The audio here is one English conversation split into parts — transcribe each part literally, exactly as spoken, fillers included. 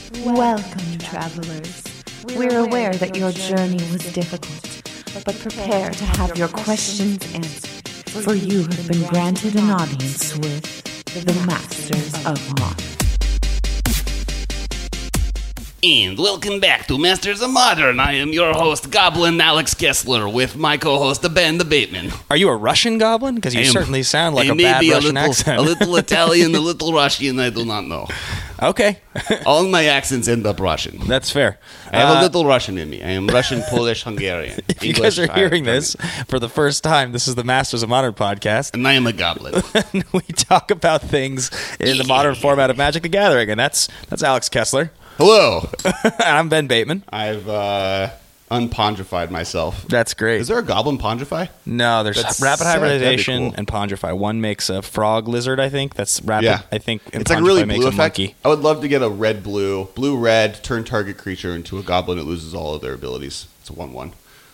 Welcome, travelers. We're aware that your journey was difficult, but prepare to have your questions answered, for you have been granted an audience with the Masters of Modern. And welcome back to Masters of Modern. I am your host, Goblin Alex Kessler, with my co-host, Ben the Bateman. Are you a Russian goblin? Because you I am- certainly sound like I a may bad be Russian a little, accent. a little Italian, a little Russian, I do not know. Okay, All my accents end up Russian. that's fair. I have Uh, a little Russian in me. I am Russian, Polish, Hungarian. If you guys are hearing this for the first time, this is the Masters of Modern podcast. And I am a goblin. And we talk about things in the modern format of Magic the Gathering, and that's that's Alex Kessler. Hello. And I'm Ben Bateman. I've uh, unpondrified myself. That's great. Is there a goblin pondrify? No, there's That's rapid sad. That'd be hybridization cool. and Pondrify. One makes a frog lizard, I think. That's rapid. Yeah. I think and It's like a Pondrify really makes blue a effect. monkey. I would love to get a red-blue, blue-red, turn target creature into a goblin that loses all of their abilities. It's a one one.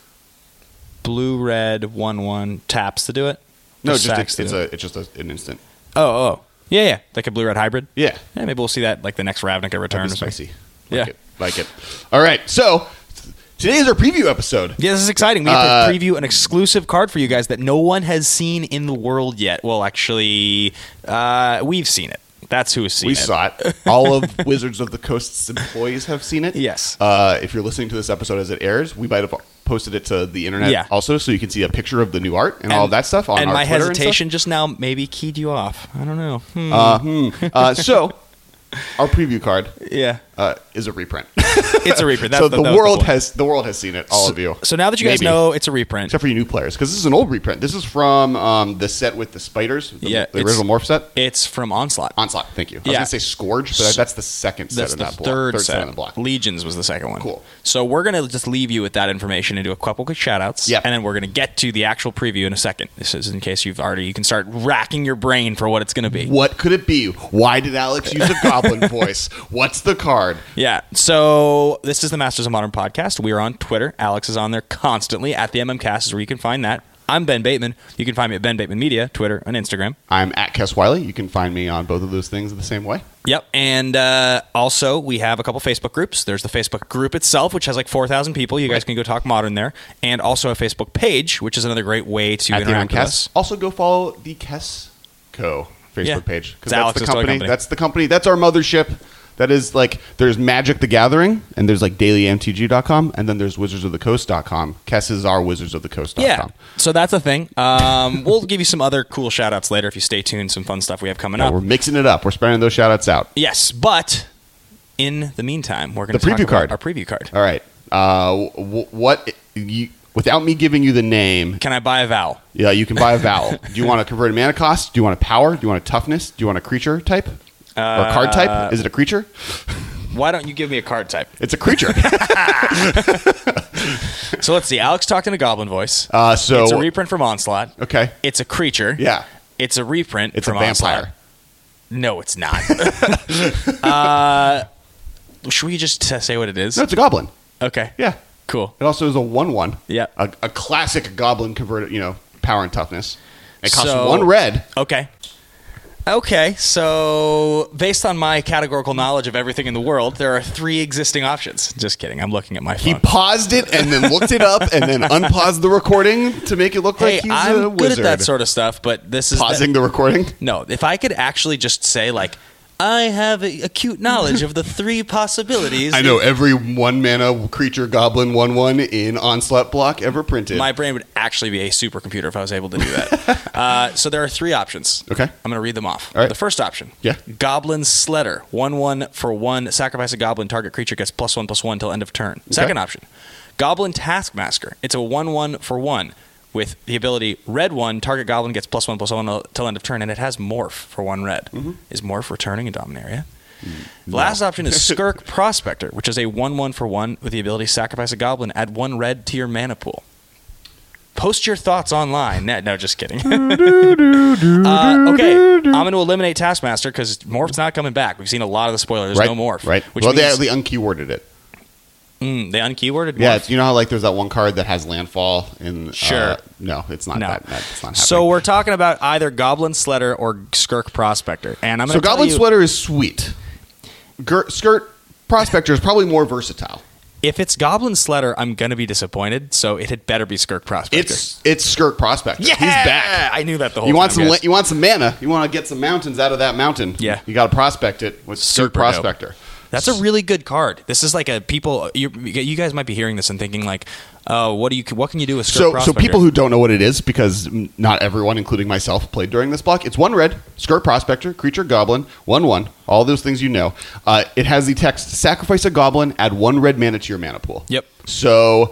Blue, red, one one taps to do it. No, Or just sacks it's, to it's do a it? it's just a, an instant. Oh, oh, yeah, yeah, like a blue red hybrid. Yeah, Yeah, maybe we'll see that like the next Ravnica return. That'd Or be something. spicy. Yeah. Like it. Like it. All right, so today is our preview episode. Yeah, this is exciting. We have Uh, to preview an exclusive card for you guys that no one has seen in the world yet. Well, actually, uh, we've seen it. That's who has seen We it. saw it. All of Wizards of the Coast's employees have seen it. Yes. Uh, if you're listening to this episode as it airs, we might have posted it to the internet Yeah. also, so you can see a picture of the new art and, all of that stuff on and our my Twitter and stuff. hesitation just now maybe keyed you off. I don't know. Hmm. Uh, hmm. uh, so, our preview card yeah, uh, is a reprint. it's a reprint. That's so the, the, that was world point. has the world has seen it. All so, of you. So now that you guys Maybe. know it's a reprint, Except for you new players, because this is an old reprint. This is from um, the set with the spiders, the, Yeah, the it's- original Morph set. it's from Onslaught. Onslaught, thank you. I was Yeah. going to say Scourge, but that's the second set That's in the that block. third, set in the block. Legions was the second one. Cool. So we're going to just leave you with that information and do a couple quick shout outs. Yep. And then we're going to get to the actual preview in a second. This is in case you've already, you can start racking your brain for what it's going to be. What could it be? Why did Alex use a goblin voice? What's the card? Yeah. So this is the Masters of Modern podcast. We are on Twitter. Alex is on there constantly. At the MMCast is where you can find that. I'm Ben Bateman. You can find me at Ben Bateman Media, Twitter and Instagram. I'm at Kess Wiley. You can find me on both of those things the same way. Yep. And uh, also, we have a couple Facebook groups. There's the Facebook group itself, which has like four thousand people. You guys Right. can go talk modern there. And also a Facebook page, which is another great way to At the interact with MMCast. us. Also, go follow the Kess Co. Facebook Yeah. page. It's Because that's Alex's the toy company. company. That's the company. That's our mothership. That is like, there's Magic the Gathering, and there's like daily m t g dot com, and then there's wizards of the coast dot com. Kess is our wizards of the coast dot com. Yeah. So that's a thing. Um, we'll give you some other cool shout outs later if you stay tuned. Some fun stuff we have coming Yeah, up. we're mixing it up. We're spreading those shout outs out. Yes. But in the meantime, we're going The to talk preview about card. our preview card. All right. Uh, w- what you, without me giving you the name, Can I buy a vowel? yeah, you can buy a vowel. Do you want a converted mana cost? Do you want a power? Do you want a toughness? Do you want a creature type? or a card type? Is it a creature? Why don't you give me a card type? It's a creature. So let's see. Alex talked in a goblin voice. uh, so It's a reprint from Onslaught. okay, It's a creature. yeah, It's a reprint it's a from vampire. Onslaught. No, it's not. uh, should we just uh, say what it is? No, it's a goblin. Okay. Yeah. Cool. It also is a one-one. Yeah. A, a classic goblin converted, you know, power and toughness. It costs So- one red. Okay. Okay. So, based on my categorical knowledge of everything in the world, there are three existing options. Just kidding. I'm looking at my He phone. paused it and then looked it up and then unpaused the recording to make it look Hey, like he's a I'm good wizard. at that sort of stuff, but this is the- Pausing the recording. no. If I could actually just say like, I have a acute knowledge of the three possibilities. I know every one mana creature goblin one one in Onslaught block ever printed. My brain would actually be a supercomputer if I was able to do that. uh, so there are three options. Okay. I'm going to read them off. All right. The first option. Yeah. Goblin Sledder. one one for one. Sacrifice a goblin. Target creature gets plus one plus one until end of turn. Second option. Goblin Taskmaster. It's a one one for one. With the ability red one, target goblin gets plus one plus one until end of turn, and it has morph for one red. Mm-hmm. Is morph returning in Dominaria? The last option is Skirk Prospector, which is a one one for one with the ability sacrifice a goblin, add one red to your mana pool. Post your thoughts online. No, no just kidding. uh, okay, I'm going to eliminate Taskmaster because Morph's not coming back. We've seen a lot of the spoilers. right, No Morph. Right. Which well, means, they, they unkeyworded it. mm, they unkeyworded Yeah, Morph? it's, you know how like there's that one card that has landfall in. Sure. Uh, no, it's not No. that. that it's not happening. So we're talking about either Goblin Sledder or Skirk Prospector. And I'm so going to tell Goblin you, Sweater is sweet. Gir- skirt Prospector is probably more versatile. If it's Goblin Sledder, I'm gonna be disappointed. So it had better be Skirk Prospector. It's it's Skirk Prospector. Yeah, he's back. I knew that the whole you want time. some guys. you want some mana. You want to get some mountains out of that mountain. Yeah. you got to prospect it with Skirk Super dope. Prospector. That's a really good card. This is like a people. You, you guys might be hearing this and thinking like, "Oh, what do you? What can you do with Skirk So, so Prospector?" people who don't know what it is, because not everyone, including myself, played during this block. It's one red, Skirk Prospector, creature goblin, one one. All those things you know. Uh, it has the text: sacrifice a goblin, add one red mana to your mana pool. Yep. So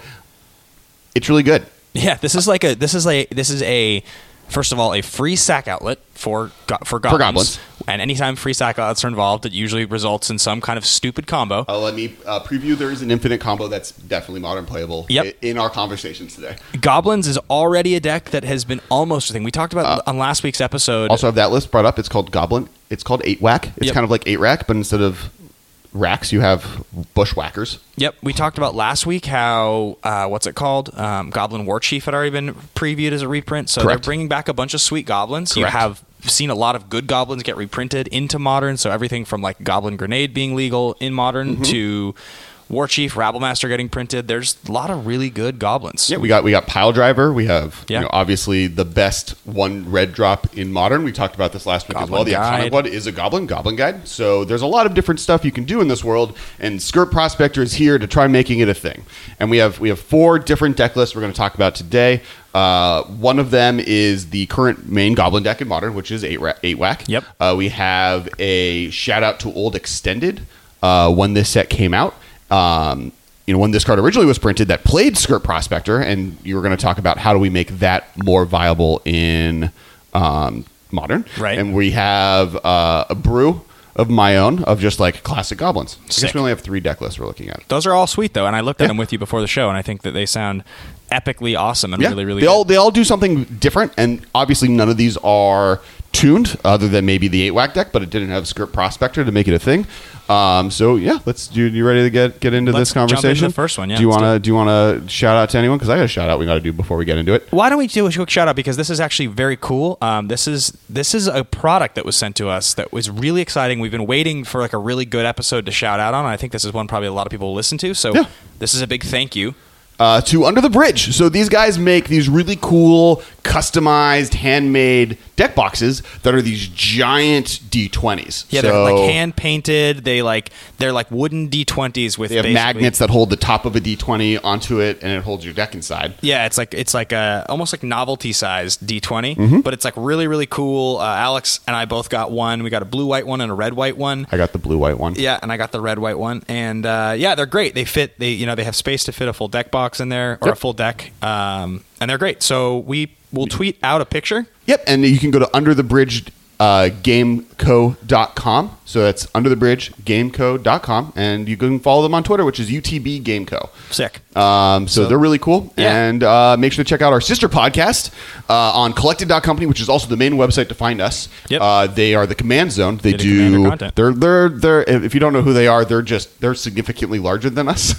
it's really good. Yeah, this is like a. This is a. This is a. First of all, a free sack outlet for go- for goblins. For goblins. And anytime free sack outlets are involved, it usually results in some kind of stupid combo. Uh, let me uh, preview. There is an infinite combo that's definitely modern playable. Yep. i- in our conversations today. Goblins is already a deck that has been almost a thing. We talked about Uh, on last week's episode. Also have that list brought up. It's called Goblin. It's called Eight Whack. It's Yep. kind of like Eight Rack, but instead of racks, you have bushwhackers. Yep, we talked about last week how uh, what's it called? Um, Goblin War Chief had already been previewed as a reprint, so Correct. they're bringing back a bunch of sweet goblins. You Correct. have seen a lot of good goblins get reprinted into Modern, so everything from like Goblin Grenade being legal in Modern Mm-hmm. to War Chief, Rabblemaster getting printed. There's a lot of really good goblins. Yeah, we got we got Pile Driver. We have Yeah. you know, obviously the best one red drop in Modern. We talked about this last week as Goblin well. The Guide. iconic one is a Goblin Goblin Guide. So there's a lot of different stuff you can do in this world, and Skirk Prospector is here to try making it a thing. And we have we have four different deck lists we're going to talk about today. Uh, one of them is the current main Goblin deck in Modern, which is eight ra- eight whack. Yep. Uh, we have a shout out to Old Extended uh, when this set came out. Um, you know, when this card originally was printed, that played Skirk Prospector, and you were going to talk about how do we make that more viable in um, Modern. Right. And we have uh, a brew of my own of just like classic goblins. I guess Sick. we only have three deck lists we're looking at. Those are all sweet though, and I looked at Yeah. them with you before the show, and I think that they sound epically awesome and Yeah, really, really they good. all they all do something different, and obviously none of these are tuned, other than maybe the eight whack deck, but it didn't have Skirk Prospector to make it a thing. Um, so yeah, let's do. You ready to get get into Let's this jump into conversation? the first one, yeah, Do you let's want to do you want to shout out to anyone? Because I got a shout out we got to do before we get into it. Why don't we do a quick shout out, because this is actually very cool. Um, this is this is a product that was sent to us that was really exciting. We've been waiting for like a really good episode to shout out on. And I think this is one probably a lot of people will listen to. So Yeah. this is a big thank you. Uh, to Under the Bridge. So these guys make these really cool, customized, handmade deck boxes that are these giant D twenties. Yeah, so they're like hand painted. They like they're like wooden D twenties with They have basically- magnets that hold the top of a D twenty onto it, and it holds your deck inside. Yeah, it's like it's like a almost like novelty sized D twenty, Mm-hmm. but it's like really really cool. Uh, Alex and I both got one. We got a blue white one and a red white one. I got the blue white one. Yeah, and I got the red white one, and uh, yeah, they're great. They fit. They you know they have space to fit a full deck box in there or Yep. a full deck, um, and they're great. So we will tweet out a picture. Yep, and you can go to under the bridge uh, gameco dot com. So that's under the bridge gameco dot com, and you can follow them on Twitter, which is U T B Gameco. Sick. Um, so, So- they're really cool. Yeah. And uh, make sure to check out our sister podcast uh, on collected dot company, which is also the main website to find us. Yep. Uh, they are the Command Zone. They They do Commander do. content. They're they're they're. If you don't know who they are, they're just they're significantly larger than us.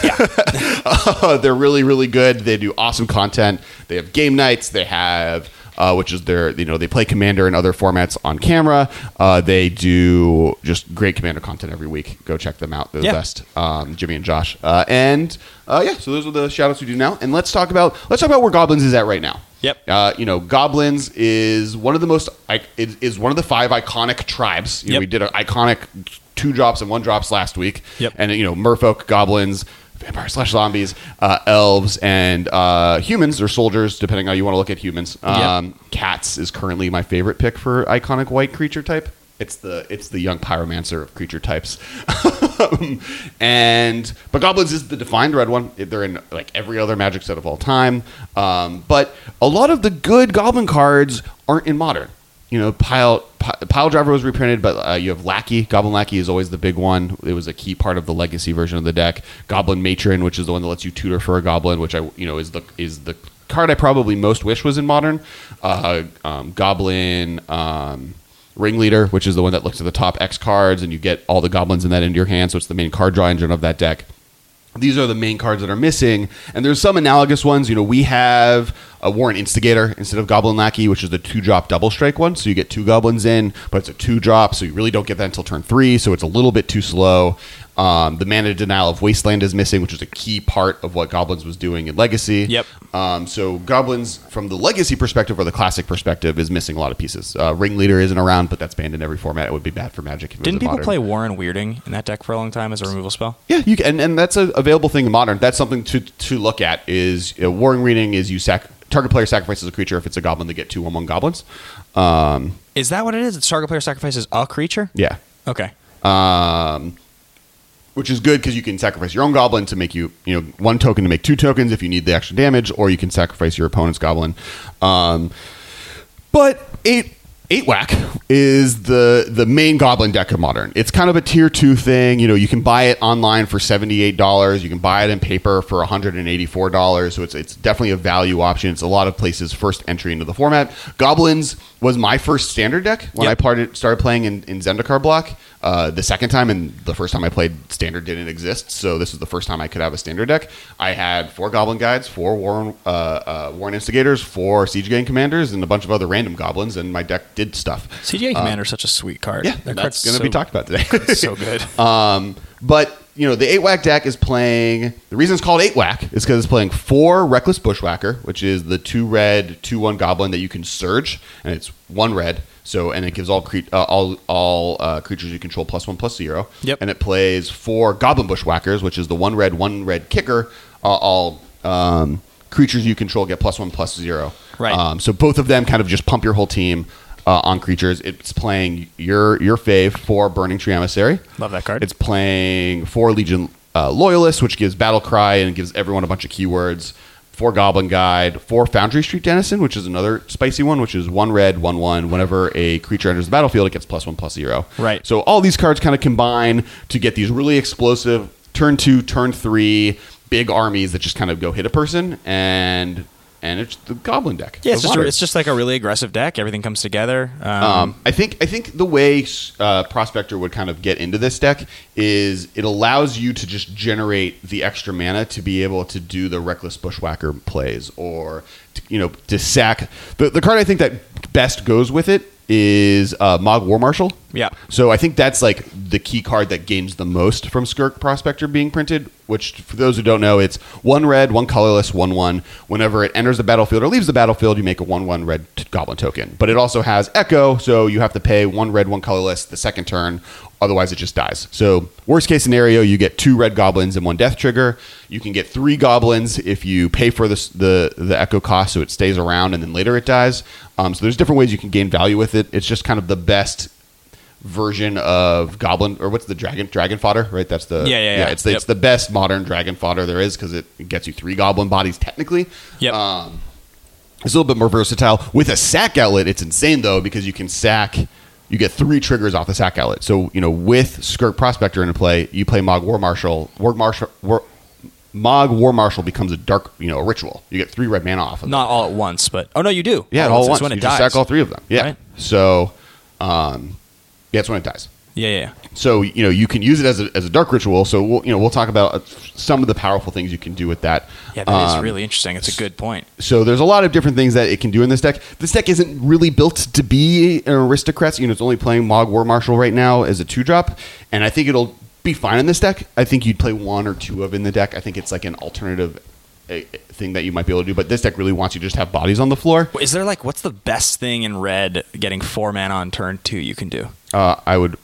uh, they're really really good. They do awesome content. They have game nights. They have. Uh, which is their, you know, they play Commander and other formats on camera. Uh, they do just great Commander content every week. Go check them out. They're Yeah. the best. Um, Jimmy and Josh. Uh, and uh, yeah, so those are the shout outs we do now. And let's talk about let's talk about where Goblins is at right now. Yep. Uh, you know, Goblins is one of the most I- is, is one of the five iconic tribes. You know, Yep. we did an iconic two drops and one drops last week. Yep. And you know, Merfolk, Goblins, vampires slash zombies, uh, elves, and uh, humans or soldiers, depending on how you want to look at humans. Um, Cats is currently my favorite pick for iconic white creature type. It's the it's the young pyromancer of creature types. and but Goblins is the defined red one. They're in like every other Magic set of all time. Um, but a lot of the good Goblin cards aren't in Modern. You know, Pile Pi- Pile Driver was reprinted, but uh, you have Lackey. Goblin Lackey is always the big one. It was a key part of the legacy version of the deck. Goblin Matron, which is the one that lets you tutor for a goblin, which I you know is the is the card I probably most wish was in Modern. Uh, um, Goblin um, Ringleader, which is the one that looks at the top X cards, and you get all the goblins in that into your hand, so it's the main card draw engine of that deck. These are the main cards that are missing, and there's some analogous ones. You know, we have a Warren Instigator instead of Goblin Lackey, which is the two-drop double strike one. So you get two goblins in, but it's a two-drop, so you really don't get that until turn three. So it's a little bit too slow. Um, the mana denial of Wasteland is missing, which is a key part of what Goblins was doing in Legacy. Yep. Um, so Goblins, from the Legacy perspective or the Classic perspective, is missing a lot of pieces. Uh, Ringleader isn't around, but that's banned in every format. It would be bad for Magic. If it Didn't was a people modern. play Warren Weirding in that deck for a long time as a removal spell? Yeah, you can, and, and that's an available thing in Modern. That's something to to look at. Is uh, Warring Reading is you sac- target player sacrifices a creature if it's a goblin to get two one one goblins. Um, Is that what it is? It's target player sacrifices a creature? yeah. Okay. Um, which is good because you can sacrifice your own goblin to make you, you know, one token to make two tokens if you need the extra damage, or you can sacrifice your opponent's goblin. Um, but eight eight whack is the the main goblin deck of Modern. It's kind of a tier two thing. You know, you can buy it online for seventy-eight dollars. You can buy it in paper for one hundred eighty-four dollars. So it's it's definitely a value option. It's a lot of places' first entry into the format. Goblins was my first standard deck when Yep. I parted, started playing in, in Zendikar block. Uh, the second time, and the first time I played standard didn't exist, so this was the first time I could have a standard deck. I had four Goblin Guides, four Warren, uh, uh, Warren Instigators, four Siege Gang Commanders, and a bunch of other random goblins, and my deck did stuff. C G A Commander is such a sweet card. Yeah, That that's card's going to so- be talked about today. so good. Um, but you know, the eight whack deck is playing. The reason it's called eight whack is because it's playing four Reckless Bushwhacker, which is the two red, two one goblin that you can surge, and it's one red. So and it gives all cre- uh, all all uh, creatures you control plus one plus zero. Yep. And it plays four Goblin Bushwhackers, which is the one red, one red kicker. Uh, all um, creatures you control get plus one plus zero. Right. Um, so both of them kind of just pump your whole team. Uh, on creatures, it's playing your your fave for Burning Tree Emissary. Love that card. It's playing four Legion uh, Loyalists, which gives Battle Cry and gives everyone a bunch of keywords. Four Goblin Guide, four Foundry Street Denizen, which is another spicy one, which is one red, one one. Whenever a creature enters the battlefield, it gets plus one plus zero. Right. So all these cards kind of combine to get these really explosive turn two, turn three big armies that just kind of go hit a person and. And it's the Goblin deck. Yeah, it's of just, a, Modern. it's just like a really aggressive deck. Everything comes together. Um, Um, I think I think the way uh, Prospector would kind of get into this deck is it allows you to just generate the extra mana to be able to do the Reckless Bushwhacker plays, or to, you know, to sack the the card I think that best goes with it is uh, Mogg War Marshal. Yeah. So I think that's like the key card that gains the most from Skirk Prospector being printed, which for those who don't know, it's one red, one colorless, one one. Whenever it enters the battlefield or leaves the battlefield, you make a one one red t- goblin token. But it also has Echo, so you have to pay one red, one colorless the second turn, otherwise it just dies. So worst case scenario, you get two red goblins and one death trigger. You can get three goblins if you pay for this, the the Echo cost, so it stays around and then later it dies. Um, so there's different ways you can gain value with it. It's just kind of the best version of goblin, or what's the dragon dragon fodder, right? That's the Yeah, yeah, yeah. it's the, Yep. it's the best modern dragon fodder there is because it, it gets you three goblin bodies technically. Yep. Um, it's a little bit more versatile with a sack outlet. It's insane though because you can sack. You get three triggers off the sack outlet. So you know with Skirk Prospector into play, you play Mogg War Marshal. War Marshal. War, Mogg War Marshal becomes a dark, you know, a ritual. You get three red mana off of it. not all at once, but oh no, you do. Yeah, all, all at at once. When You it just dies. sack all three of them. Yeah. Right. So, um, yeah, it's when it dies. Yeah, yeah. yeah. So you know you can use it as a, as a dark ritual. So we'll, you know we'll talk about uh, some of the powerful things you can do with that. Yeah, that is Um, really interesting. It's a good point. So there's a lot of different things that it can do in this deck. This deck isn't really built to be an aristocrat. You know, it's only playing Mogg War Marshal right now as a two drop, and I think it'll be fine in this deck. I think you'd play one or two of in the deck. I think it's like an alternative uh, thing that you might be able to do. But this deck really wants you to just have bodies on the floor. Is there like what's the best thing in red getting four mana on turn two you can do? Uh, I would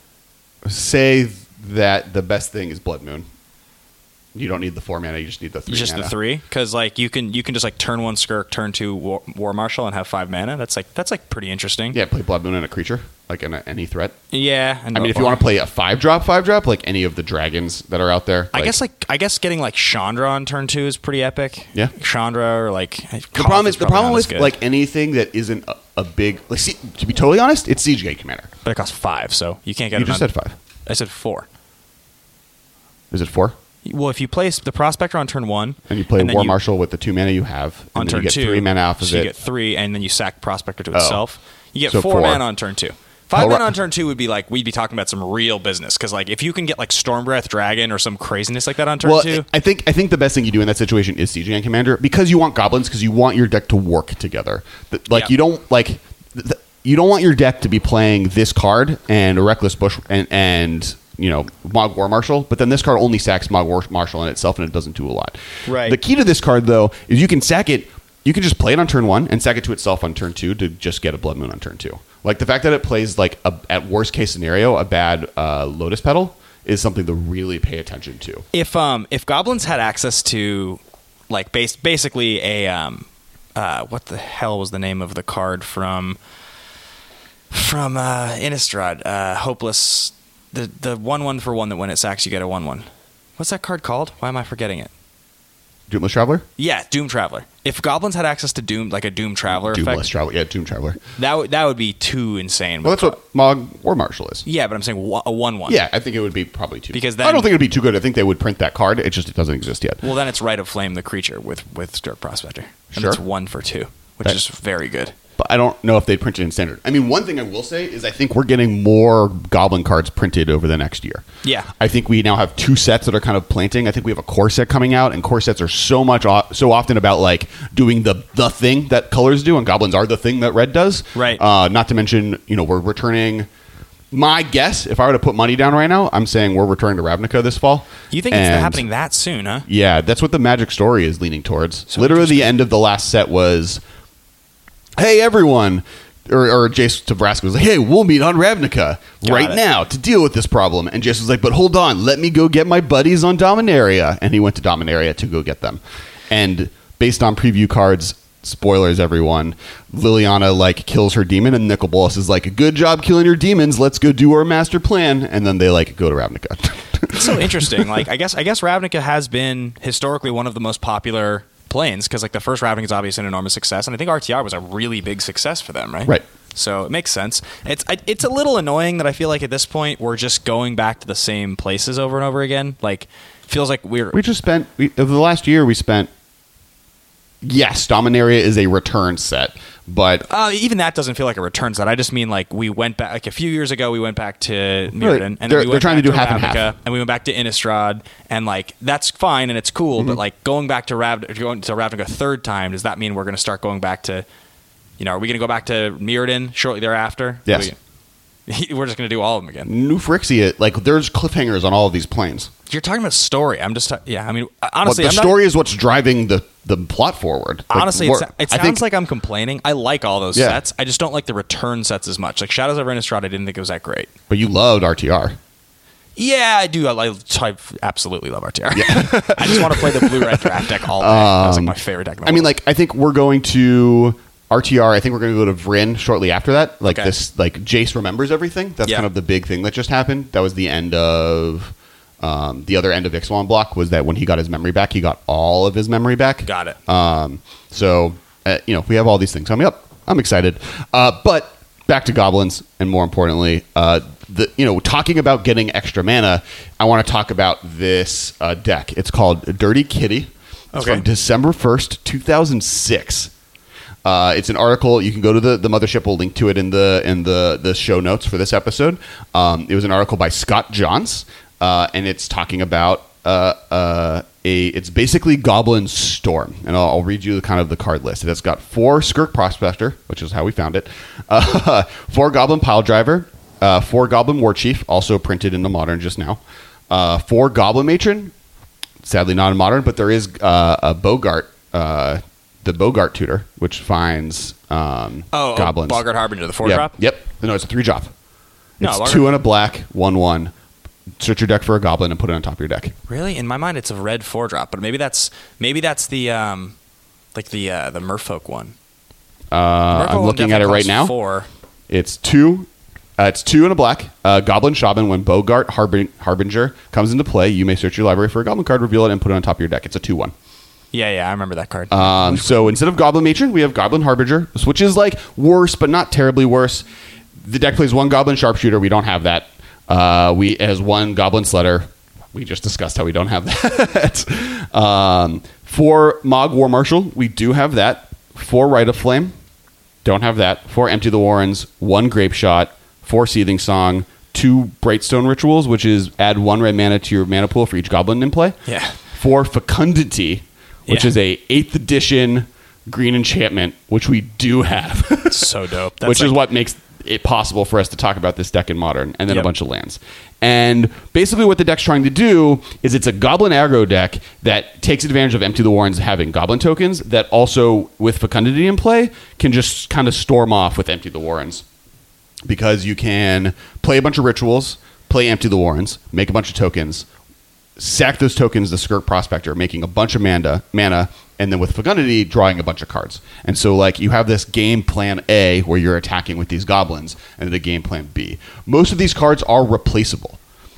say that the best thing is Blood Moon. You don't need the four mana; you just need the three. Just mana. the three, because like you can you can just like turn one Skirk, turn two War, War Marshal, and have five mana. That's like that's like pretty interesting. Yeah, play Blood Moon and a creature, like in a, any threat. Yeah. I mean, if you want to play a five drop, five drop, like any of the dragons that are out there. I like- guess like I guess getting like Chandra on turn two is pretty epic. Yeah. Chandra or like the problem is the problem with like anything that isn't a, a big. Like, see, to be totally honest, it's Siege Gate Commander. but it costs five, so you can't get. You it just on- said five. I said four. Is it four? Well, if you place the Prospector on turn one, And you play then War you- Marshal with the two mana you have, and on then turn you get two, three mana off of so it. you get three, and then you sack Prospector to Oh. itself. You get So four, four. mana on turn two. Five Oh, mana right. on turn two would be like we'd be talking about some real business because like if you can get like Stormbreath Dragon or some craziness like that on turn well, two, I think I think the best thing you do in that situation is Siege Gang Commander because you want goblins because you want your deck to work together. Th- Like Yeah. you don't like th- th- you don't want your deck to be playing this card and a Reckless Bush and and you know, Mog War Marshal, but then this card only sacks Mog War Marshal in itself, and it doesn't do a lot. Right. The key to this card, though, is you can sack it. You can just play it on turn one and sack it to itself on turn two to just get a Blood Moon on turn two. Like the fact that it plays like a, at worst case scenario a bad uh, Lotus Petal is something to really pay attention to. If um if goblins had access to like base basically a um uh what the hell was the name of the card from from uh Innistrad, uh Hopeless, the the one one for one that when it sacks you get a one one. What's that card called? Why am I forgetting it? Doomless Traveler? Yeah, Doom Traveler. If goblins had access to Doom, like a Doom Traveler Doomless effect, Traveler. Yeah, Doom Traveler. that would that would be too insane. Well, that's what Mog War Marshal is. Yeah, but I'm saying wa- a one one. Yeah, I think it would be probably too. Because I then- don't think it would be too good. I think they would print that card. It just it doesn't exist yet. Well, then it's Rite of Flame the creature with with Stirk Prospector, and Sure. it's one for two, which That- is very good. But I don't know if they'd print it in standard. I mean, one thing I will say is I think we're getting more Goblin cards printed over the next year. Yeah. I think we now have two sets that are kind of planting. I think we have a core set coming out, and core sets are so much o- so often about like doing the the thing that colors do, and goblins are the thing that red does. Right. Uh, not to mention, you know, we're returning. My guess, if I were to put money down right now, I'm saying we're returning to Ravnica this fall. You think it's And- happening that soon, huh? Yeah, that's what the Magic story is leaning towards. So Literally, interesting. the end of the last set was, "Hey, everyone," or, or Jace Tabraska was like, "Hey, we'll meet on Ravnica Got right it. now to deal with this problem." And Jace was like, "But hold on, let me go get my buddies on Dominaria." And he went to Dominaria to go get them. And based on preview cards, spoilers, everyone, Liliana like kills her demon, and Nicol Bolas is like, "Good job killing your demons. Let's go do our master plan." And then they like go to Ravnica. It's so interesting. Like, I guess I guess Ravnica has been historically one of the most popular planes because like the first Ravnica is obviously an enormous success, and I think R T R was a really big success for them, right? Right. So it makes sense. It's I, it's a little annoying that I feel like at this point we're just going back to the same places over and over again. Like, feels like we're We just spent we, over the last year. We spent. Yes, Dominaria is a return set, but Uh, even that doesn't feel like a return set. I just mean like we went back like a few years ago. We went back to Mirrodin, and then They're- we they're went trying to back do half and Ravnica, half. and we went back to Innistrad, and like that's fine and it's cool. Mm-hmm. But like going back to Rav, going to Ravnica a third time, does that mean we're going to start going back to, you know, are we going to go back to Mirrodin shortly thereafter? Yes. We, we're just going to do all of them again. New Phyrexia, like there's cliffhangers on all of these planes. You're talking about story. I'm just yeah. I mean, Well, honestly, the I'm not- story is what's driving the, the plot forward. Like, Honestly, we're- it, it I sounds think- like I'm complaining. I like all those Yeah. sets. I just don't like the return sets as much. Like Shadows over Innistrad, I didn't think it was that great. but you loved R T R. Yeah, I do. I, I absolutely love R T R. I just want to play the blue-red draft deck all day. that was like my favorite deck. In the I mean, world. like I think we're going to R T R. I think we're going to go to Vryn shortly after that. Like Okay. this, like Jace remembers everything. That's Yeah. kind of the big thing that just happened. That was the end of. Um, the other end of Ixalan block was that when he got his memory back, he got all of his memory back. Got it. Um, so, uh, you know, we have all these things coming up. I'm excited. Uh, but back to goblins, and more importantly, uh, the you know, talking about getting extra mana, I want to talk about this uh, deck. It's called Dirty Kitty. It's Okay. from December first, two thousand six. Uh, it's an article. You can go to the, the mothership. We'll link to it in the in the, the show notes for this episode. Um, it was an article by Scott Johns, uh, and it's talking about uh, uh, a. It's basically Goblin Storm, and I'll, I'll read you the kind of the card list. It has got four Skirk Prospector, which is how we found it. Uh, four Goblin Pile Driver, uh, four Goblin War Chief, also printed into Modern just now. Uh, four Goblin Matron, sadly not in Modern, but there is uh, a Bogart. Uh, the Bogart tutor, which finds um, oh, goblins. Oh, Bogart Harbinger, the four Yep, drop. Yep. No, it's a three drop. No, It's Bogart- two and a black, one one. Search your deck for a goblin and put it on top of your deck. Really? In my mind, it's a red four drop, but maybe that's maybe that's the um, like the uh, the Merfolk one. Uh, Merfolk I'm one looking at it definitely right costs now. Four. It's two. Uh, it's two and a black. Uh, goblin Shaman. When Bogart Harbin- Harbinger comes into play, you may search your library for a goblin card, reveal it, and put it on top of your deck. It's a two one. Yeah, yeah, I remember that card. Um, so instead of Goblin Matron, we have Goblin Harbinger, which is like worse, but not terribly worse. The deck plays one Goblin Sharpshooter. We don't have that. Uh, we it has one Goblin Sledder. We just discussed how we don't have that. um, for Mog War Marshal, we do have that. For Rite of Flame, don't have that. For Empty the Warrens, one Grape Shot. For Seething Song, two Brightstone Rituals, which is add one red mana to your mana pool for each Goblin in play. Yeah. For Fecundity, which Yeah. is a eighth edition green enchantment, which we do have, So dope. That's which is like- what makes it possible for us to talk about this deck in Modern, and then Yep. a bunch of lands. And basically what the deck's trying to do is it's a Goblin aggro deck that takes advantage of Empty the Warrens having Goblin tokens that also, with Fecundity in play, can just kind of storm off with Empty the Warrens. Because you can play a bunch of rituals, play Empty the Warrens, make a bunch of tokens, sack those tokens to Skirk Prospector, making a bunch of mana, mana, and then with Fecundity, drawing a bunch of cards. And so, like, you have this game plan A where you're attacking with these goblins, and the game plan B. Most of these cards are replaceable.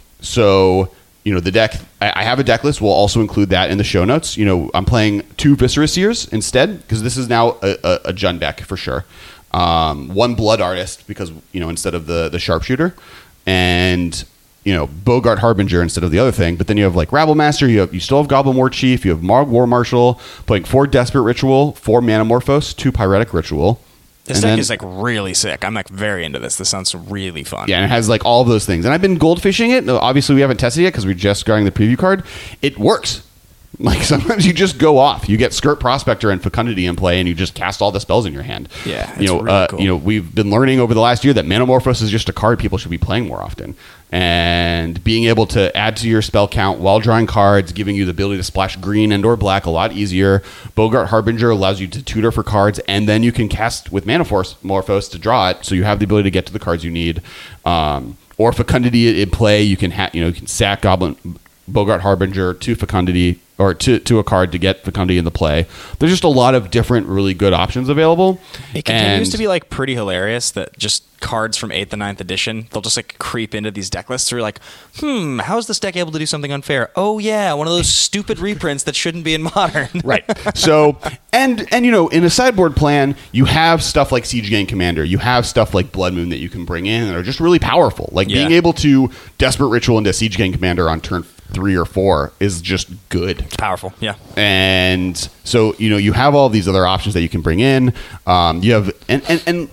So, you know, the deck, I I have a deck list. We'll also include that in the show notes. You know, I'm playing two Viscera Seers instead, because this is now a, a, a Jund deck for sure. Um, one Blood Artist, because, you know, instead of the, the Sharpshooter, and, you know, Bogart Harbinger instead of the other thing. But then you have, like, Rabble Master, you have you still have Goblin War Chief, you have Marg War Marshal, playing four Desperate Ritual, four Manamorphose, two Pyretic Ritual. This And deck then- is like really sick. I'm like very into this. This sounds really fun. Yeah, and it has like all of those things. And I've been goldfishing it. No, obviously, we haven't tested it yet because we're just starting the preview card. It works. Like, sometimes you just go off. You get Skirk Prospector and Fecundity in play, and you just cast all the spells in your hand. Yeah, you it's know, really uh, cool. you know, we've been learning over the last year that Manamorphose is just a card people should be playing more often. And being able to add to your spell count while drawing cards, giving you the ability to splash green and or black a lot easier. Bogart Harbinger allows you to tutor for cards, and then you can cast with Manamorphose to draw it, so you have the ability to get to the cards you need. Um, or Fecundity in play, you can ha- you know you can sack Goblin Bogart Harbinger to Fecundity, or to, to a card to get Fecundity in the play. There's just a lot of different really good options available. It continues And- to be like pretty hilarious that just cards from eighth and ninth edition, they'll just like creep into these deck lists. You're like, hmm, how is this deck able to do something unfair? Oh yeah, one of those stupid reprints that shouldn't be in Modern. Right. So, and and you know, in a sideboard plan, you have stuff like Siege Gang Commander. You have stuff like Blood Moon that you can bring in that are just really powerful. Like Yeah. being able to Desperate Ritual into Siege Gang Commander on turn three or four is just good. It's powerful. Yeah. And so, you know, you have all these other options that you can bring in. Um, you have, and, and, and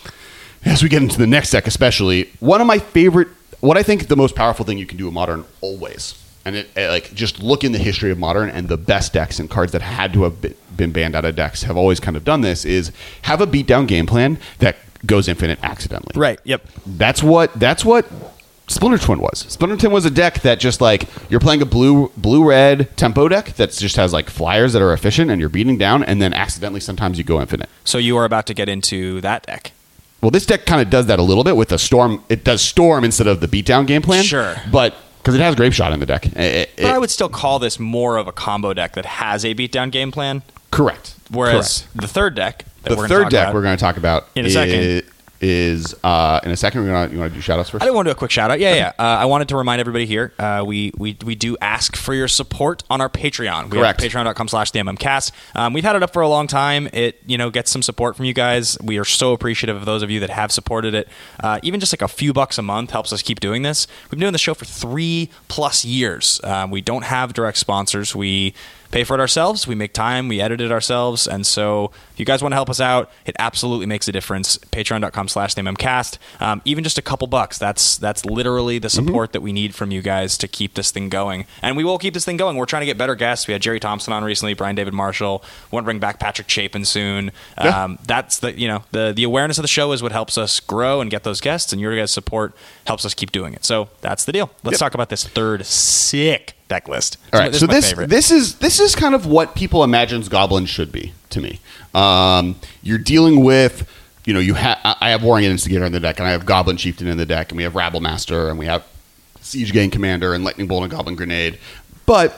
as we get into the next deck, especially, one of my favorite, what I think the most powerful thing you can do in Modern always, and it, it, like, just look in the history of Modern, and the best decks and cards that had to have been, been banned out of decks have always kind of done this, is have a beatdown game plan that goes infinite accidentally. Right. Yep. That's what, that's what Splinter Twin was. Splinter Twin was a deck that just, like, you're playing a blue blue red tempo deck that just has like flyers that are efficient, and you're beating down, and then accidentally sometimes you go infinite. So you are about to get into that deck. Well, this deck kind of does that a little bit with a storm. It does storm instead of the beatdown game plan. Sure. But because it has Grape Shot in the deck. It- it- But I would still call this more of a combo deck that has a beatdown game plan. correct. Whereas Correct. the third deck, that The we're gonna third talk deck about- we're going to talk about In a is, second. is uh, in a second. We're gonna, you want to do shout outs first? I did want to do a quick shout out. Yeah, yeah. Uh, I wanted to remind everybody here, uh, we, we we do ask for your support on our Patreon. We Correct. have patreon.com slash the MMCast. Um, we've had it up for a long time. It, you know, gets some support from you guys. We are so appreciative of those of you that have supported it. Uh, even just like a few bucks a month helps us keep doing this. We've been doing the show for three plus years. Uh, we don't have direct sponsors. We pay for it ourselves. We make time. We edit it ourselves. And so if you guys want to help us out, it absolutely makes a difference. Patreon.com slash the MMCast. Um, even just a couple bucks. That's that's literally the support that we need from you guys to keep this thing going. And we will keep this thing going. We're trying to get better guests. We had Jerry Thompson on recently, Brian David Marshall. We want to bring back Patrick Chapin soon. Yeah. Um, that's the, you know, the, the awareness of the show is what helps us grow and get those guests. And your guys' support helps us keep doing it. So that's the deal. Let's Yep. talk about this third sick deck list. All right, This so is my this favorite. this is this is kind of what people imagines goblins should be to me. Um, you're dealing with, you know, you have I have Warring Instigator in the deck, and I have Goblin Chieftain in the deck, and we have Rabble Master, and we have Siege Gang Commander, and Lightning Bolt and Goblin Grenade. But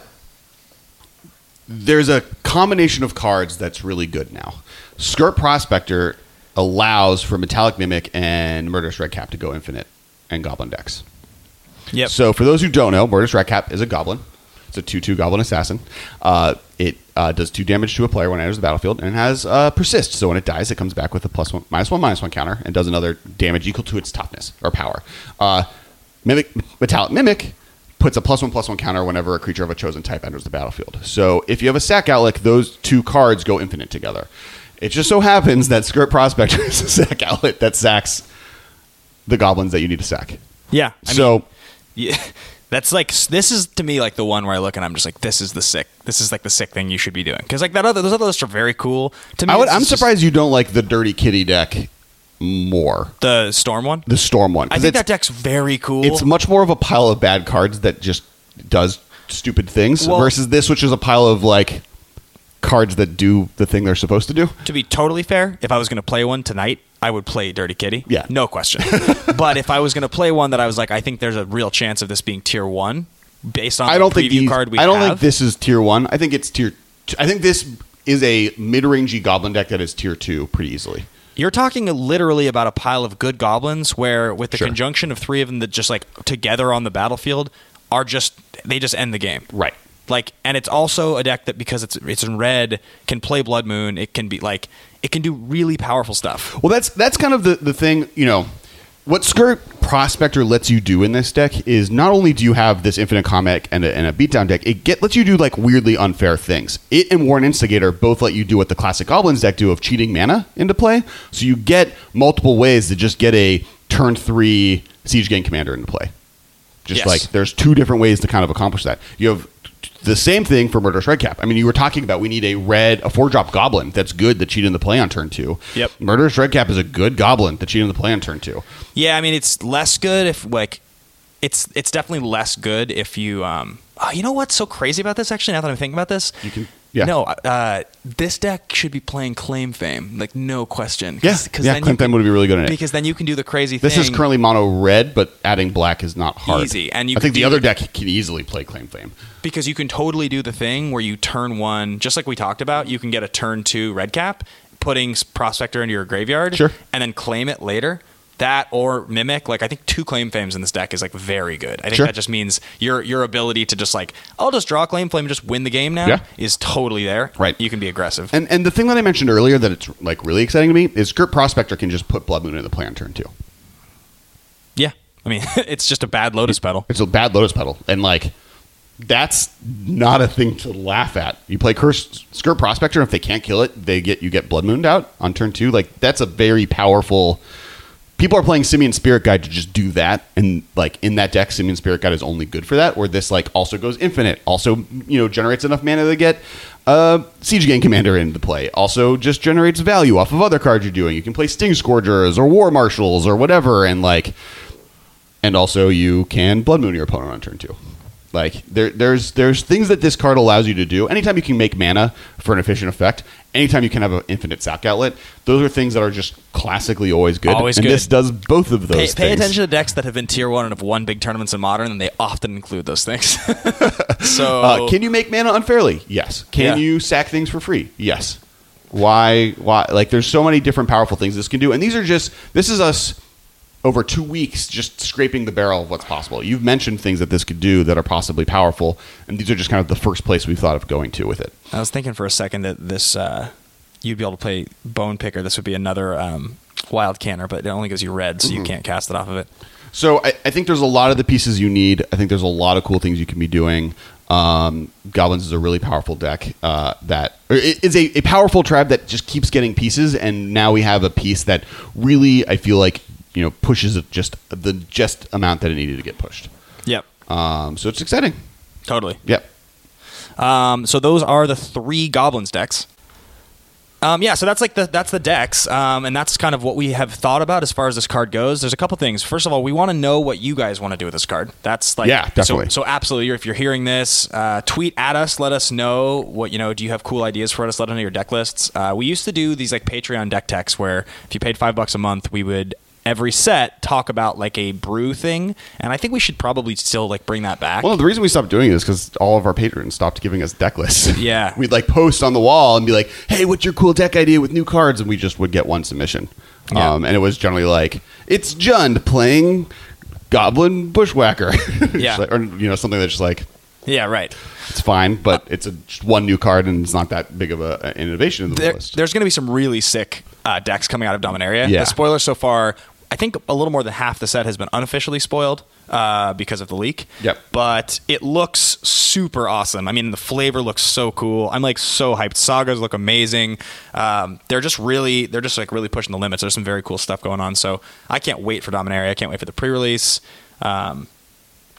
there's a combination of cards that's really good now. Skirk Prospector allows for Metallic Mimic and Murderous Redcap to go infinite and Goblin decks. Yep. So for those who don't know, Murderous Redcap is a goblin. It's a two two goblin assassin. Uh, it uh, does two damage to a player when it enters the battlefield, and it has uh, persist. So when it dies, it comes back with a plus one, minus one, minus one counter, and does another damage equal to its toughness or power. Uh, Mimic, Metallic Mimic puts a plus one, plus one counter whenever a creature of a chosen type enters the battlefield. So if you have a sack outlet, those two cards go infinite together. It just so happens that Skirk Prospector is a sack outlet that sacks the goblins that you need to sack. Yeah. I so. mean, yeah, that's like, this is to me like the one where I look and I'm just like, this is the sick, this is like the sick thing you should be doing. Because like that other, those other lists are very cool. To me, I would, this I'm is just- surprised you don't like the Dirty Kitty deck more. The Storm one? The Storm one. I think that deck's very cool. It's much more of a pile of bad cards that just does stupid things Well- versus this, which is a pile of like cards that do the thing they're supposed to do. To be totally fair, if I was going to play one tonight, I would play Dirty Kitty. Yeah. No question. But if I was going to play one that I was like, I think there's a real chance of this being tier one based on I don't the think preview these, card we I don't have. think this is tier one. I think it's tier. T- I think this is a mid-rangey goblin deck that is tier two pretty easily. You're talking literally about a pile of good goblins where with the Sure. conjunction of three of them that just like together on the battlefield are just, they just end the game. Right. Like, and it's also a deck that because it's it's in red can play Blood Moon. It can be like it can do really powerful stuff. Well, that's that's kind of the, the thing, you know, what Skirt Prospector lets you do in this deck is not only do you have this Infinite Comic and a, and a beatdown deck, it get lets you do like weirdly unfair things. It and Warren Instigator both let you do what the classic Goblins deck do of cheating mana into play. So you get multiple ways to just get a turn three Siege Gang Commander into play. Just Yes. like there's two different ways to kind of accomplish that. You have the same thing for Murderous Redcap. I mean, you were talking about we need a red, a four drop goblin that's good that cheat in the play on turn two. Yep. Murderous Redcap is a good goblin that cheat in the play on turn two. Yeah, I mean it's less good if like it's it's definitely less good if you um oh, you know what's so crazy about this actually now that I'm thinking about this? You can yeah. No, uh, this deck should be playing Claim Fame, like no question. Yeah, Cause yeah, then Claim you can- Fame would be really good in it. because then you can do the crazy This thing. is currently mono red, but adding black is not hard. Easy, and you I think can the do other the- deck can easily play Claim Fame. because you can totally do the thing where you turn one, just like we talked about, you can get a turn two red cap, putting s- Prospector into your graveyard, Sure. and then claim it later. That or Mimic, like I think two Claim Fames in this deck is like very good. I think Sure. that just means your your ability to just like, I'll just draw a Claim Flame and just win the game now Yeah. is totally there. Right. You can be aggressive. And and the thing that I mentioned earlier that it's like really exciting to me is Skirt Prospector can just put Blood Moon in the play on turn two. yeah. I mean, it's just a bad Lotus Petal. It's a bad Lotus Petal, and like that's not a thing to laugh at. You play Curse Skirt Prospector, and if they can't kill it, they get you get Blood Mooned out on turn two. Like that's a very powerful. People are playing Simian Spirit Guide to just do that, and like in that deck, Simian Spirit Guide is only good for that. Where this like also goes infinite, also you know generates enough mana to get uh, Siege Gang Commander into play. Also just generates value off of other cards you're doing. You can play Sting Scourgers or War Marshals or whatever, and like, and also you can Blood Moon your opponent on turn two. Like there, there's there's things that this card allows you to do. Anytime you can make mana for an efficient effect, anytime you can have an infinite sack outlet, those are things that are just classically always good. Always and good. this does both of those Pay, things. pay attention to decks that have been tier one and have won big tournaments in Modern, and they often include those things. so, Uh, can you make mana unfairly? Yes. Can Yeah. you sack things for free? Yes. Why? Why? Like, there's so many different powerful things this can do, and these are just. This is us over two weeks just scraping the barrel of what's possible. You've mentioned things that this could do that are possibly powerful, and these are just kind of the first place we've thought of going to with it. I was thinking for a second that this uh, you'd be able to play Bone Picker. This would be another um, wild canner, but it only gives you red, so you can't cast it off of it. So I, I think there's a lot of the pieces you need. I think there's a lot of cool things you can be doing. Um, Goblins is a really powerful deck uh, that or it is a, a powerful tribe that just keeps getting pieces, and now we have a piece that really I feel like you know pushes it just the just amount that it needed to get pushed. Yep, Um, so it's exciting. totally. Yep. Um, so those are the three Goblins decks. Um, yeah, so that's like the that's the decks, um, and that's kind of what we have thought about as far as this card goes. There's a couple things. First of all, we want to know what you guys want to do with this card. That's like Yeah, definitely. So, so absolutely, if you're hearing this, uh, tweet at us. Let us know what you know. Do you have cool ideas for us? Let us know your deck lists. Uh, we used to do these like Patreon deck techs where if you paid five bucks a month, we would every set talk about like a brew thing, and I think we should probably still like bring that back. Well, the reason we stopped doing it is because all of our patrons stopped giving us deck lists. Yeah. We'd like post on the wall and be like, "Hey, what's your cool deck idea with new cards?" And we just would get one submission. Yeah. Um, and it was generally like, "It's Jund playing Goblin Bushwhacker," Yeah. or you know something that's just like yeah, right. it's fine, but it's a, just one new card and it's not that big of a, an innovation in the There, list. there's going to be some really sick uh, decks coming out of Dominaria. Yeah. The spoilers so far, I think a little more than half the set has been unofficially spoiled uh, because of the leak. Yep. But it looks super awesome. I mean, the flavor looks so cool. I'm like so hyped. Sagas look amazing. Um, they're just really, they're just like really pushing the limits. There's some very cool stuff going on. So I can't wait for Dominaria. I can't wait for the pre-release. Um,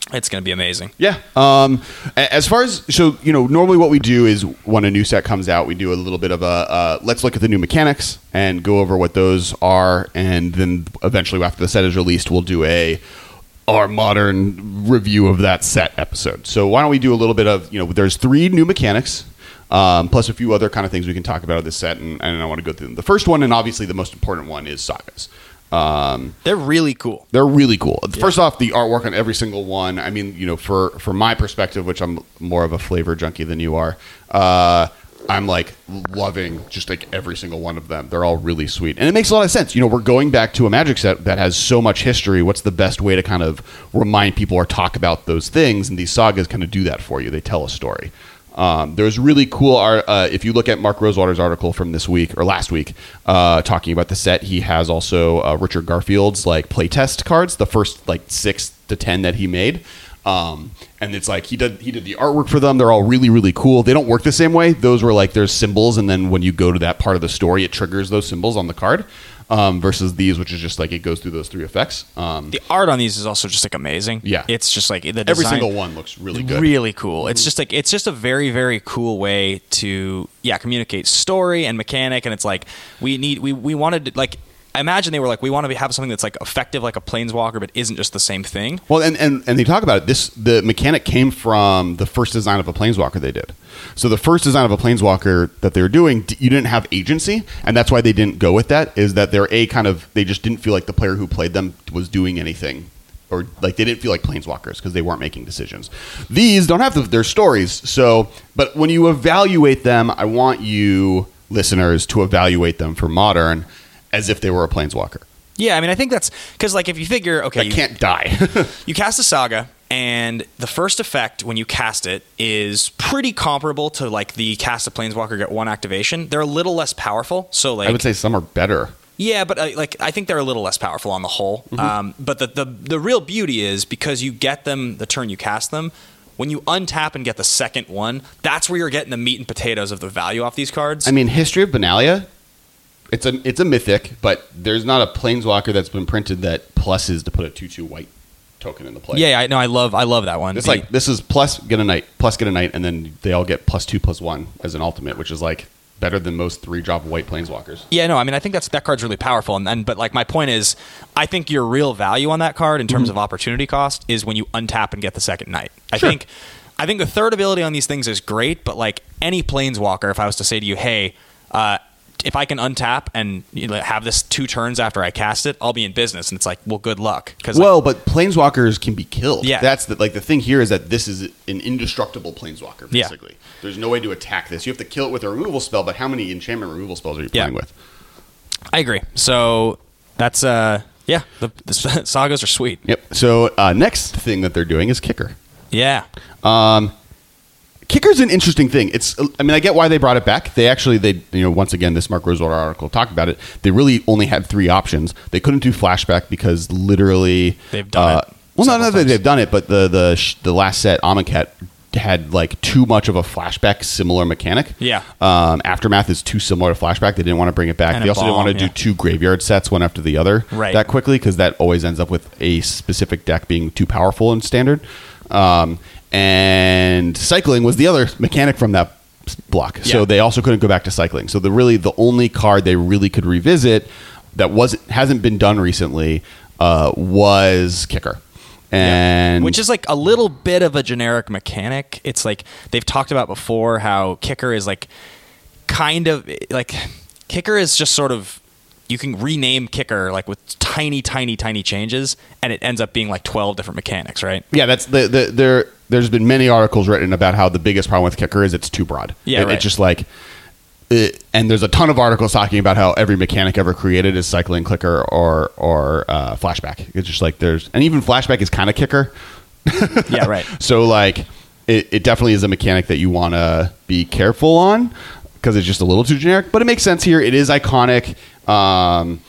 It's going to be amazing. Yeah. Um, a- as far as, so, you know, normally what we do is when a new set comes out, we do a little bit of a, uh, let's look at the new mechanics and go over what those are. And then eventually after the set is released, we'll do a, our modern review of that set episode. So why don't we do a little bit of, you know, there's three new mechanics, um, plus a few other kind of things we can talk about of this set. And, and I want to go through them. The first one, and obviously the most important one, is sagas. Um, They're really cool. They're really cool. Yeah. First off, the artwork on every single one. I mean, you know, for from my perspective, which I'm more of a flavor junkie than you are, uh, I'm like loving just like every single one of them. They're all really sweet, and it makes a lot of sense. You know, we're going back to a Magic set that has so much history. What's the best way to kind of remind people or talk about those things? And these sagas kind of do that for you. They tell a story. Um, there's really cool art. Uh, if you look at Mark Rosewater's article from this week or last week, uh, talking about the set, he has also uh, Richard Garfield's like playtest cards, the first like six to ten that he made. Um, and it's like he did he did the artwork for them. They're all really, really cool. They don't work the same way. Those were like there's symbols, and then when you go to that part of the story, it triggers those symbols on the card. Um, versus these, which is just like it goes through those three effects. Um, The art on these is also just like amazing. Yeah. It's just like the design, every single one looks really good. Really cool. It's just like it's just a very very cool way to yeah communicate story and mechanic, and it's like we need we we wanted to, like I imagine they were like we want to have something that's like effective like a planeswalker, but isn't just the same thing. Well, and, and, and they talk about it. This the mechanic came from the first design of a planeswalker they did. So the first design of a planeswalker that they were doing, you didn't have agency, and that's why they didn't go with that. Is that they're a kind of they just didn't feel like the player who played them was doing anything, or like they didn't feel like planeswalkers because they weren't making decisions. These don't have the, their stories. So, but when you evaluate them, I want you listeners to evaluate them for modern as if they were a planeswalker. Yeah, I mean I think that's because like if you figure okay, That you, can't die. you cast a saga. And the first effect when you cast it is pretty comparable to like the cast a planeswalker get one activation. They're a little less powerful, so like I would say some are better. yeah, but uh, like I think they're a little less powerful on the whole. Mm-hmm. Um, but the, the the real beauty is because you get them the turn you cast them. When you untap and get the second one, that's where you're getting the meat and potatoes of the value off these cards. I mean, History of Benalia, it's a it's a mythic, but there's not a planeswalker that's been printed that pluses to put a two two white token in the play. yeah, I know. I love I love that one. It's The- like this is plus get a knight, plus get a knight, and then they all get plus two plus one as an ultimate, which is like better than most three drop white planeswalkers. Yeah, no, I mean, I think that's that card's really powerful, and, and but like my point is, I think your real value on that card in terms Mm-hmm. of opportunity cost is when you untap and get the second knight. I Sure. think, I think the third ability on these things is great, but like any planeswalker, if I was to say to you, hey, uh, if I can untap and you know, have this two turns after I cast it, I'll be in business, and it's like, well, good luck. Because Well, but planeswalkers can be killed. Yeah. That's the, like the thing here is that this is an indestructible planeswalker. Yeah. Basically, there's no way to attack this. You have to kill it with a removal spell. But how many enchantment removal spells are you Yeah. playing with? I agree. So that's uh, yeah, the, the sagas are sweet. Yep. So uh, next thing that they're doing is kicker. Yeah, Um, Kicker's an interesting thing. It's, I mean, I get why they brought it back. They actually, they, you know, once again, this Mark Rosewater article talked about it. They really only had three options. They couldn't do flashback because literally They've done uh, it Well, not, several not that times. they've done it, but the the sh- the last set, Amonkhet, had like too much of a flashback similar mechanic. Yeah. Um, Aftermath is too similar to flashback. They didn't want to bring it back. And they a also didn't want to bomb, do yeah. two graveyard sets one after the other Right. that quickly because that always ends up with a specific deck being too powerful in standard. Um, and cycling was the other mechanic from that block. So Yeah. they also couldn't go back to cycling. So the really the only card they really could revisit that wasn't hasn't been done recently uh, was Kicker. And which is like a little bit of a generic mechanic. It's like they've talked about before how Kicker is like kind of like Kicker is just sort of you can rename Kicker like with tiny, tiny, tiny changes, and it ends up being like twelve different mechanics, right? yeah, that's the, the there. There's been many articles written about how the biggest problem with Kicker is it's too broad. Yeah, It- right. It's just like, it, and there's a ton of articles talking about how every mechanic ever created is cycling, clicker, or or uh, flashback. It's just like there's, and even flashback is kind of Kicker. Yeah, right. So like, it, it definitely is a mechanic that you want to be careful on because it's just a little too generic. But it makes sense here. It is iconic. Um,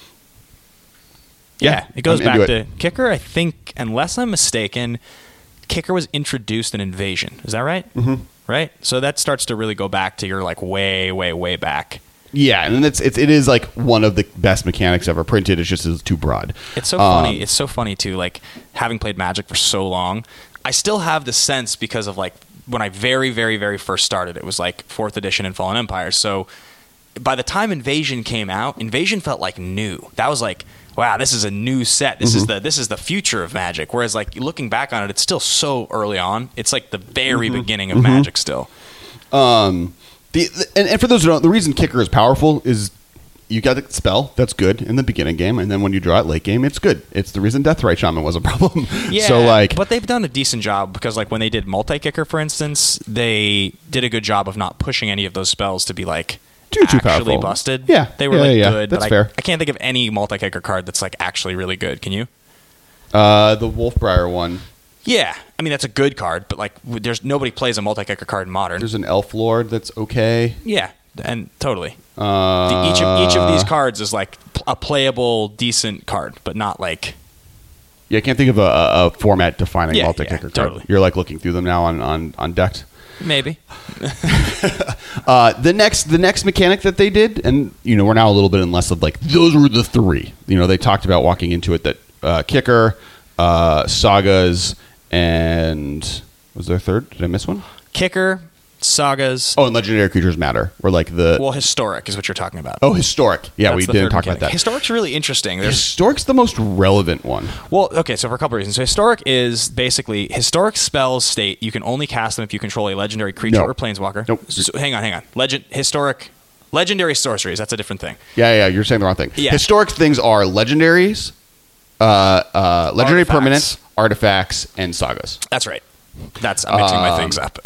Yeah, Yeah, it goes I'm back into to it. Kicker. I think, unless I'm mistaken, Kicker was introduced in Invasion. Is that right? Mm-hmm. Right. So that starts to really go back to your like way, way, way back. yeah, and it's, it's it is like one of the best mechanics ever printed. It's just it's too broad. It's so Um, funny. It's so funny too. Like having played Magic for so long, I still have the sense because of like when I very, very, very first started, it was like fourth edition and Fallen Empire. So by the time Invasion came out, Invasion felt like new. That was like, wow, this is a new set. This mm-hmm. is the this is the future of Magic. Whereas like looking back on it, it's still so early on. It's like the very mm-hmm. beginning of mm-hmm. Magic still. Um, the, the and, and for those who don't, the reason Kicker is powerful is you got the spell that's good in the beginning game, and then when you draw it late game, it's good. It's the reason Deathrite Shaman was a problem. Yeah, so like, but they've done a decent job because like when they did multi-kicker, for instance, they did a good job of not pushing any of those spells to be like too, too actually powerful. busted. Yeah, they were yeah, like yeah, good. That's but fair. I, I can't think of any multi-kicker card that's like actually really good. Can you? Uh, the Wolfbriar one. Yeah, I mean that's a good card, but like there's nobody plays a multi-kicker card in Modern. There's an Elf Lord that's okay. Yeah, and totally. Uh, the, each of each of these cards is like a playable, decent card, but not like. Yeah, I can't think of a, a, a format defining Yeah, multi-kicker yeah, card. totally. You're like looking through them now on on on Decked. Maybe. uh, the next the next mechanic that they did, and you know we're now a little bit in less of like those were the three. You know they talked about walking into it that uh, Kicker, uh, Sagas, and was there a third? Did I miss one? Kicker, Sagas. Oh, and Legendary Creatures Matter. Or like the Well, Historic is what you're talking about. oh historic. Yeah, That's we the didn't third talk mechanic. about that. Historic's really interesting. There's Historic's the most relevant one. Well, okay, so for a couple reasons. So Historic is basically Historic spells state you can only cast them if you control a legendary creature No. or planeswalker. Nope. So, hang on, hang on. Legend Historic Legendary sorceries, that's a different thing. Yeah, yeah, you're saying the wrong thing. Yeah. Historic things are legendaries, uh, uh, legendary Artifacts. permanents, artifacts, and sagas. That's right. That's I'm mixing my Um, things up.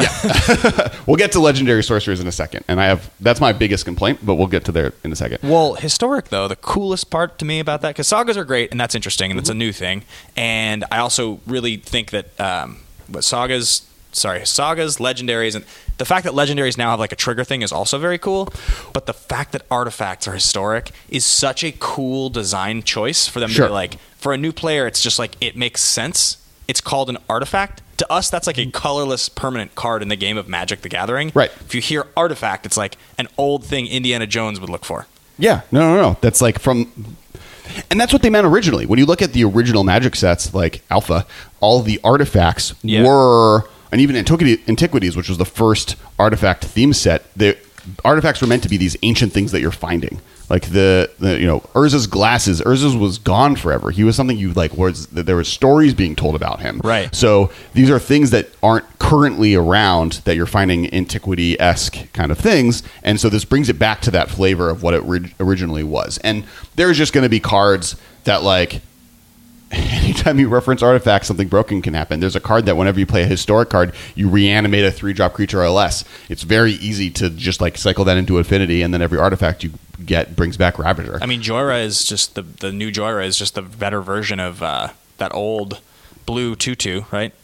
We'll get to legendary sorcerers in a second, and I have that's my biggest complaint, but we'll get to there in a second. Well, Historic, though, the coolest part to me about that, because sagas are great, and that's interesting, and that's Mm-hmm. a new thing. And I also really think that um, what sagas, sorry, sagas, legendaries, and the fact that legendaries now have like a trigger thing is also very cool. But the fact that artifacts are historic is such a cool design choice for them Sure. to be like, for a new player, it's just like, it makes sense. It's called an artifact. To us, that's like a colorless permanent card in the game of Magic the Gathering. Right. If you hear artifact, it's like an old thing Indiana Jones would look for. Yeah, no, no, no. That's like from, and that's what they meant originally. When you look at the original Magic sets, like Alpha, all the artifacts Yeah. were, and even Antiquity, Antiquities, which was the first artifact theme set, the artifacts were meant to be these ancient things that you're finding. Like the, the you know Urza's glasses. Urza's was gone forever. He was something you like. Was there were stories being told about him? Right. So these are things that aren't currently around that you're finding antiquity esque kind of things, and so this brings it back to that flavor of what it ri- originally was. And there's just going to be cards that like. Anytime you reference artifacts, something broken can happen. There's a card that whenever you play a historic card, you reanimate a three-drop creature or less. It's very easy to just like cycle that into affinity, and then every artifact you get brings back Ravager. I mean, Joyra is just the the new Joyra is just the better version of uh, that old blue two two, right?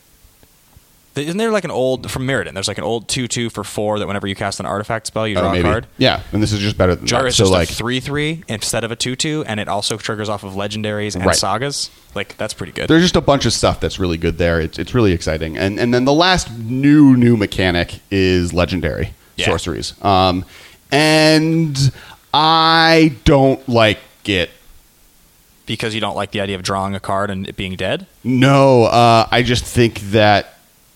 Isn't there like an old from Mirrodin? There's like an old two two for four that whenever you cast an artifact spell, you draw Oh, maybe. a card. Yeah, and this is just better than Joyra that. is So just like, a three three instead of a two two, and it also triggers off of legendaries and Right. sagas. Like that's pretty good. there's just a bunch of stuff that's really good there. It's it's really exciting. And and then the last new new mechanic is legendary Yeah. sorceries. Um, and I don't like it. Because you don't like the idea of drawing a card and it being dead. No, uh, I just think that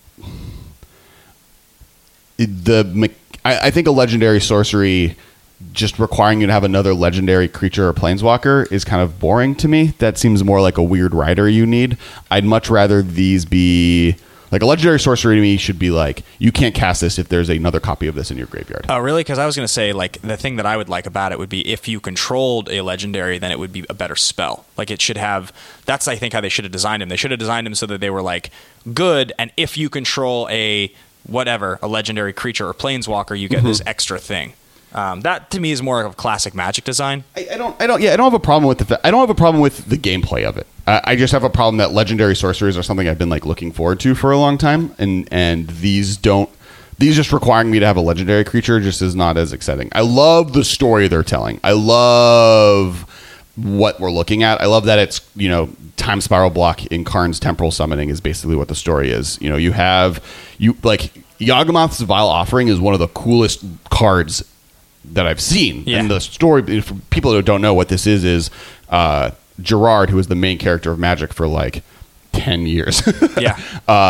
the me- I, I think a legendary sorcery just requiring you to have another legendary creature or planeswalker is kind of boring to me. That seems more like a weird rider you need. I'd much rather these be like a legendary sorcery to me should be like you can't cast this if there's another copy of this in your graveyard. Oh, really? Because I was going to say, like, the thing that I would like about it would be if you controlled a legendary, then it would be a better spell. Like, it should have... That's, I think, how they should have designed him. They should have designed him so that they were, like, good, and if you control a, whatever, a legendary creature or planeswalker, you get Mm-hmm. this extra thing. Um, that, to me, is more of classic Magic design. I, I don't. I don't. Yeah, I don't have a problem with the. Fa- I don't have a problem with the gameplay of it. I, I just have a problem that legendary sorceries are something I've been like looking forward to for a long time, and and these don't. These just requiring me to have a legendary creature just is not as exciting. I love the story they're telling. I love what we're looking at. I love that it's you know time spiral block in Karn's temporal summoning is basically what the story is. You know you have you like Yawgmoth's Vile Offering is one of the coolest cards that I've seen. Yeah. And the story, for people who don't know what this is, is uh, Gerard, who is the main character of Magic for like ten years. Yeah. Uh,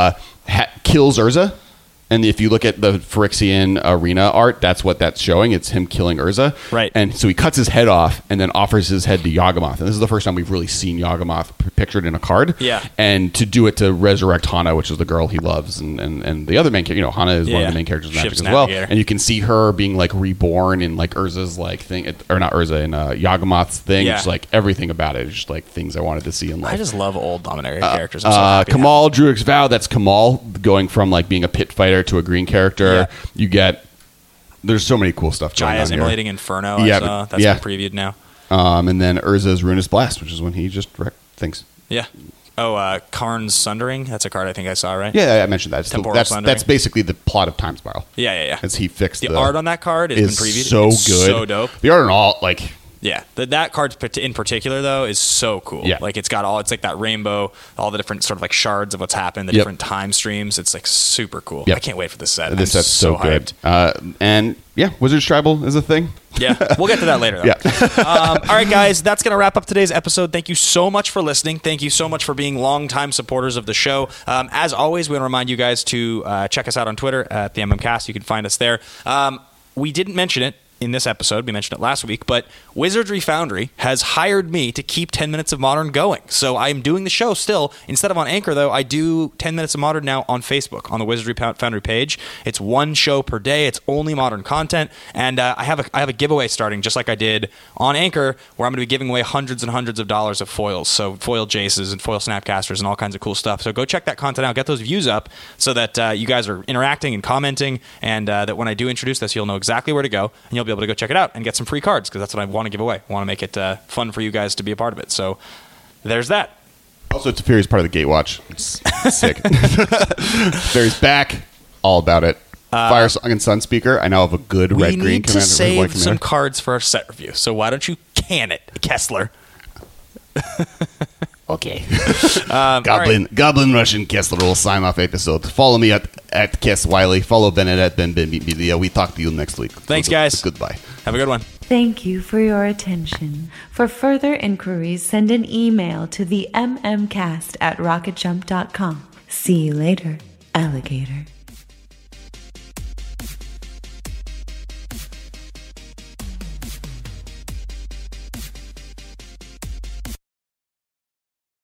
ha- kills Urza. And if you look at the Phyrexian arena art, that's what that's showing. It's him killing Urza. Right. And so he cuts his head off and then offers his head to Yawgmoth. And this is the first time we've really seen Yawgmoth p- pictured in a card. Yeah. And to do it to resurrect Hana, which is the girl he loves, and, and, and the other main character, you know, Hana is Yeah, one of yeah. the main characters in Magic Ship's as well. navigator. And you can see her being like reborn in like Urza's like thing, or not Urza, in uh, Yawgmoth's thing. Yeah. Just like everything about it is just like things I wanted to see in life. I just love old Dominaria characters. I'm so Uh, happy to have Kamal Druid's Vow, that's Kamal going from like being a pit fighter to a green character. Yeah. You get there's so many cool stuff going Jaya's on Immolating here. Inferno. Yeah, I saw. but- That's yeah. been previewed now. Um, and then Urza's Ruinous Blast, which is when he just wrecked things. Yeah. Oh, uh, Karn's Sundering. That's a card I think I saw, right? Yeah, I mentioned that. It's the- Temporal that's Sundering. that's basically the plot of Time Spiral. Yeah, yeah, yeah. As he fixed The, the, art on that card has is been previewed. so It's good, so dope. The art on all like. Yeah, the, that card pat- in particular though is so cool. Yeah. Like it's got all it's like that rainbow, all the different sort of like shards of what's happened, the Yep. different time streams. It's like super cool. Yep. I can't wait for this set. This I'm set's so, good. hyped. Uh, and yeah, Wizard's Tribal is a thing. Yeah, we'll get to that later. Though. Yeah. um, all right, guys, that's going to wrap up today's episode. Thank you so much for listening. Thank you so much for being longtime supporters of the show. Um, as always, we want to remind you guys to uh, check us out on Twitter at the M M Cast. You can find us there. Um, we didn't mention it in this episode. We mentioned it last week, but Wizardry Foundry has hired me to keep ten minutes of Modern going. So I'm doing the show still. Instead of on Anchor, though, I do ten minutes of Modern now on Facebook, on the Wizardry Foundry page. It's one show per day. It's only Modern content. And uh, I have a I have a giveaway starting, just like I did on Anchor, where I'm going to be giving away hundreds and hundreds of dollars of foils. So foil Jaces and foil Snapcasters and all kinds of cool stuff. So go check that content out. Get those views up so that uh, you guys are interacting and commenting, and uh, that when I do introduce this, you'll know exactly where to go, and you'll be able to go check it out and get some free cards, because that's what I want to give away. I want to make it uh, fun for you guys to be a part of it. So there's that. Also, Teferi's part of the Gatewatch. It's sick. Teferi's back. All about it. Fire Song and Sunspeaker. I now have a good We red green need to commander. red, white save some commander. cards for our set review. So why don't you can it, Kessler? Okay. Um, Goblin Goblin Russian Kessler will sign off episode. Follow me at at Kess Wiley. Follow Bennett at Ben Ben Media. We talk to you next week. Thanks, Good- guys. Goodbye. Have a good one. Thank you for your attention. For further inquiries, send an email to the mmcast at rocketjump dot com. See you later, alligator.